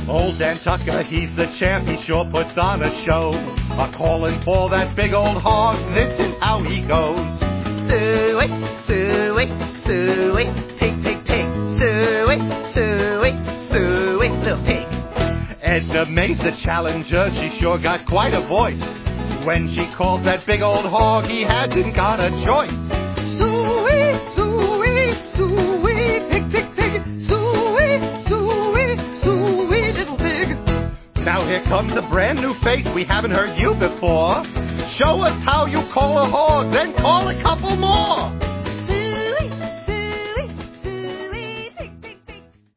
Old Dan Tucker, he's the champ, he sure puts on a show. A calling for that big old hog, this is how he goes. Suey, suey, suey, pig, pig, pig. Suey, suey, suey, little pig. Edna May's the challenger, she sure got quite a voice. When she called that big old hog, he hasn't got a choice. Suey, suey, suey, pig, pig, pig. Suey, suey, suey, little pig. Now here comes a brand new face, we haven't heard you before. Show us how you call a hog, then call a couple more.